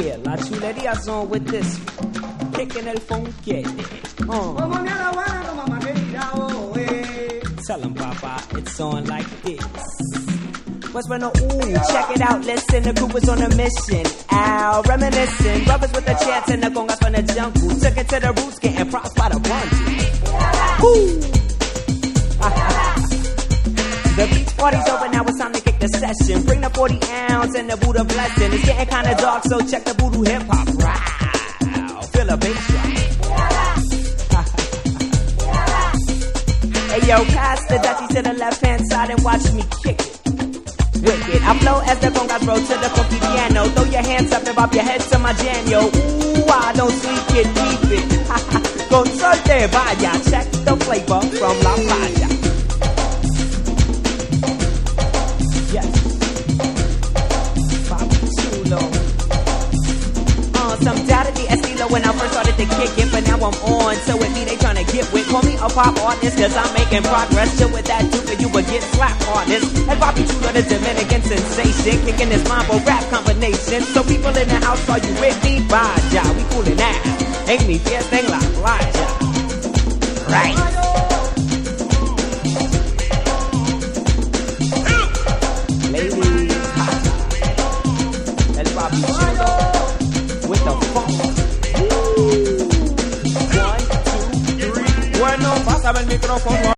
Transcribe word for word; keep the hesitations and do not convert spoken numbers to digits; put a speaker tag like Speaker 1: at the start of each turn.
Speaker 1: Yeah, la chulería son with this. Kicking el funky. Uh. Tell them, Papa, it's on like this. What's when ooh, check it out, listen, the group was on a mission. Ow, reminiscing, brothers with a chance and the congas from the jungle. Took it to the roots, getting props by the bunch. Woo! The beach party's over, now it's time to kick the session. Bring the forty ounce and the Buddha blessing. It's getting kinda dark, so check the voodoo hip hop. Wow, feel a bass drop. Hey yo, pass the Dutchie to the left hand side and watch me kick it. Wicked, I flow as the congas roll to the funky piano. Throw your hands up and bob your head to my jam, yo. Ooh, I don't sleep it, keep it. Go suerte, vaya, check the flavor from La Playa. Yes, Bobby Chulo. Uh, some doubted the estilo when I first started to kick it, but now I'm on. So with me, they tryna get with. Call me a pop artist, cause I'm making progress. Chill with that dude, and you would get slapped artist. And Bobby Chulo, the Dominican sensation, kicking this mambo rap combination. So people in the house, are you with me? Vaya, we coolin' out. Ain't me fiesta en la playa. Right. With the funk. Woo. One, two, three. Bueno, pásame el micrófono